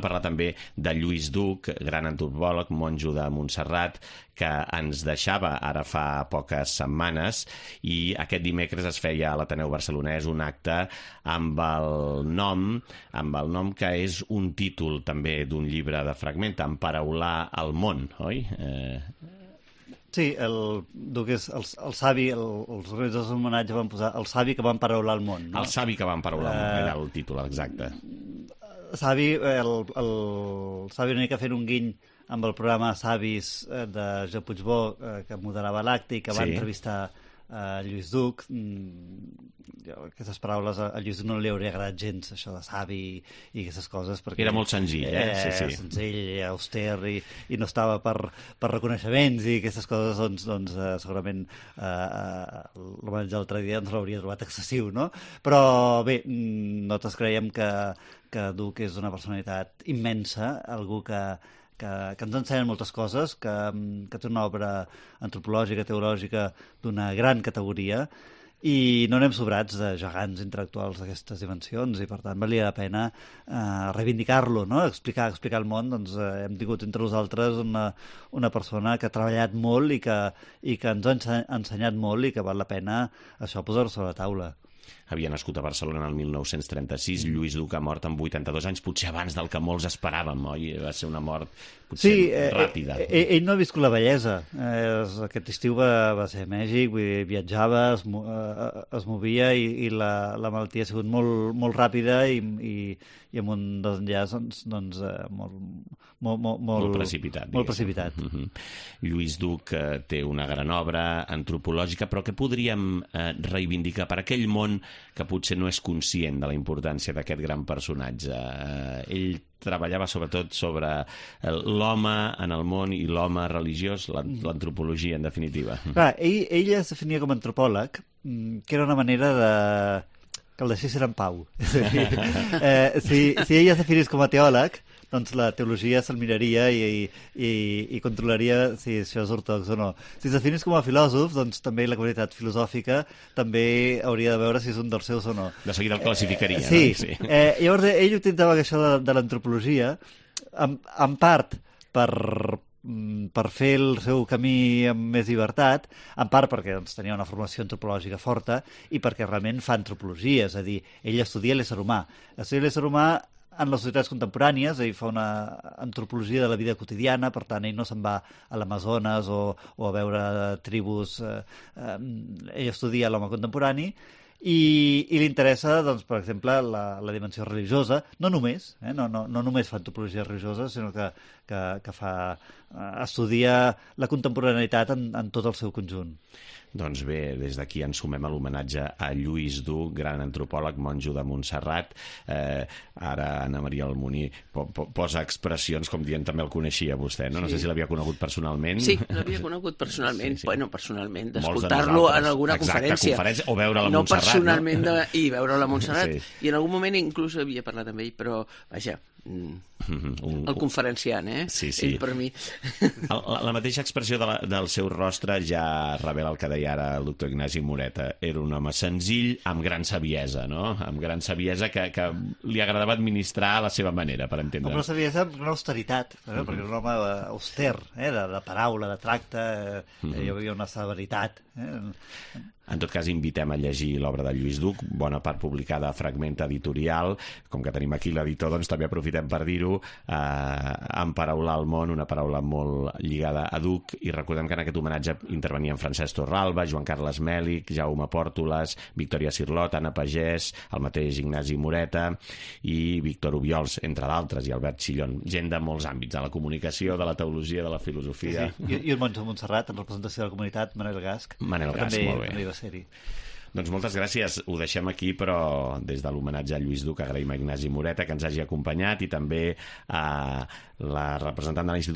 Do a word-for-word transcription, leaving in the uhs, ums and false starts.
parlar també de Lluís Duc, gran antropòleg, monjo de Montserrat, que ens deixava ara fa poques setmanes, i aquest dimecres es feia a l'Ateneu Barcelonès un acte amb el nom, amb el nom que és un títol també d'un llibre de Fragmenta, Emparaular el món, oi? Eh... Sí, el Duc és el, el savi, el, els organitzadors de l'homenatge van posar el savi que va emparaular el món. No? El savi que va emparaular el món, era el títol, exacte. Savi, el, el, el savi una mica fent un guiny amb el programa Savis de Josep Puigbó, que moderava l'acte i que va sí. entrevistar a Lluís Duc. Aquestes paraules a Lluís Duc no li hauria agradat gens, això de savi i aquestes coses, perquè era molt senzill, eh? eh sí, sí. senzill, auster, i, i no estava per, per reconeixements i aquestes coses, doncs, doncs eh, segurament eh, l'homenatge de l'altre dia ens l'hauria trobat excessiu, no? Però bé, nosaltres creiem que, que Duc és una personalitat immensa, algú que Que, que ens ensenyen moltes coses, que, que té una obra antropològica, teològica d'una gran categoria, i no anem sobrats de gegants intel·lectuals d'aquestes dimensions, i per tant valia la pena eh, reivindicar-lo, no? explicar, explicar el món. Doncs, eh, hem tingut entre nosaltres una, una persona que ha treballat molt i que, i que ens ha ensenyat molt, i que val la pena això posar-ho sobre la taula. Havia nascut a Barcelona el mil nou-cents trenta-sis, Lluís Duc ha mort amb vuitanta-dos anys, potser abans del que molts esperàvem, oi? Va ser una mort potser sí, ràpida. Eh, eh, ell no ha viscut la bellesa. Eh, aquest estiu va, va ser a Mèxic, vull dir, viatjava, es, eh, es movia, i, i la, la malaltia ha sigut molt, molt ràpida i, i, i amb un desenllaç doncs, doncs, eh, molt, molt, molt, molt precipitat. Molt precipitat. Uh -huh. Lluís Duc eh, té una gran obra antropològica, però que podríem eh, reivindicar per aquell món que potser no és conscient de la importància d'aquest gran personatge. Eh, ell treballava sobretot sobre l'home en el món i l'home religiós, l'antropologia, en definitiva. Clar, ell, ell es definia com a antropòleg, que era una manera de que el deixessin en pau. eh, si, si ell es definís com a teòleg, doncs la teologia se'l miraria i, i, i controlaria si això és ortodox o no. Si es definís com a filòsof, doncs també la comunitat filosòfica també hauria de veure si és un dels seus o no. De seguida el classificaria. Eh, sí. No? Sí. Eh, llavors ell utilitzava això de, de l'antropologia en, en part per per fer el seu camí amb més llibertat, en part perquè doncs, tenia una formació antropològica forta i perquè realment fa antropologia, és a dir, ell estudia l'ésser humà. Estudia l'ésser humà en les societats contemporànies, ell fa una antropologia de la vida quotidiana, per tant, ell no se'n va a l'Amazones o, o a veure tribus. Eh, eh, ell estudia l'home contemporani, i, i li interessa, doncs, per exemple, la, la dimensió religiosa, no només, eh? no, no, no només fa antropologia religiosa, sinó que, que, que fa, eh, estudia la contemporaneïtat en, en tot el seu conjunt. Doncs bé, des d'aquí ens sumem a l'homenatge a Lluís Duc, gran antropòleg, monjo de Montserrat. Eh, ara Anna Maria Almoní po po posa expressions com dient també el coneixia vostè, no? No sí. sé si l'havia conegut personalment. Sí, l'havia conegut personalment, sí, sí. Bueno, personalment, d'escoltar-lo en alguna Exacte, conferència. conferència. O veure-la a no Montserrat. Personalment, no personalment, i veure-la a Montserrat. Sí. I en algun moment inclús havia parlat amb ell, però, vaja, un, el conferenciant, eh? Sí, sí. Ell per mi. La, la mateixa expressió de la, del seu rostre ja revela el que deia ara el doctor Ignasi Moreta. Era un home senzill, amb gran saviesa, no? Amb gran saviesa que, que li agradava administrar a la seva manera, per entendre. Amb una saviesa, amb una austeritat, eh? uh -huh. perquè era un home auster, eh? de, de paraula, de tracte, eh? uh -huh. hi havia una severitat. Eh? En tot cas, invitem a llegir l'obra de Lluís Duc, bona part publicada a Fragmenta Editorial. Com que tenim aquí l'editor, doncs també aprofitem per dir-ho. Eh, Emparaular el món, una paraula molt lligada a Duc, i recordem que en aquest homenatge intervenien Francesc Torralba, Joan Carles Mèlic, Jaume Pòrtoles, Victòria Sirlot, Anna Pagès, el mateix Ignasi Moreta i Víctor Obiols, entre d'altres, i Albert Chillón. Gent de molts àmbits, de la comunicació, de la teologia, de la filosofia. Sí, sí. I, I el monjo de Montserrat, en representació de la comunitat, Manel Gasc. Manel Gasc, també, molt bé. Ser-hi. Doncs moltes gràcies. Ho deixem aquí, però des de l'homenatge a Lluís Duc agraïm a Ignasi Moreta que ens hagi acompanyat, i també a la representant de l'Institut